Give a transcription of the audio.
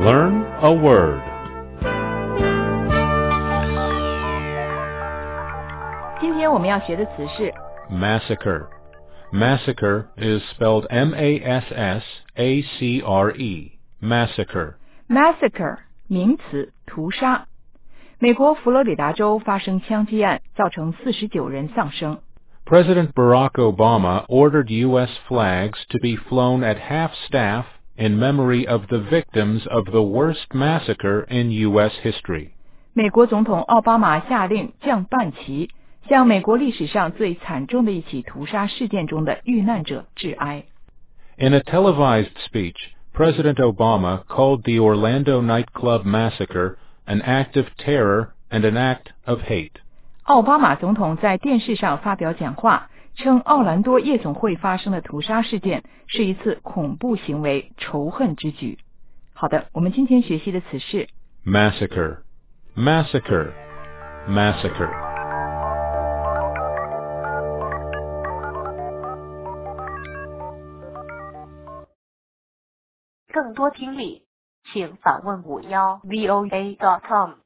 Learn a word. 今天我们要学的词是 Massacre. Massacre is spelled M-A-S-S-A-C-R-E. Massacre. massacre 名词屠杀。美国佛罗里达州发生枪击案，造成49人丧生。 President Barack Obama ordered U.S. flags to be flown at half-staff in memory of the victims of the worst massacre in U.S. history. 美国总统奥巴马下令降半旗，向美国历史上最惨重的一起屠杀事件中的遇难者致哀。 In a televised speech, President Obama called the Orlando nightclub massacre an act of terror and an act of hate. 奥巴马总统在电视上发表讲话，称奥兰多夜总会发生的屠杀事件是一次恐怖行为、仇恨之举。好的，我们今天学习的词是 Massacre. Massacre. Massacre. 更多听力，请访问51voa.com。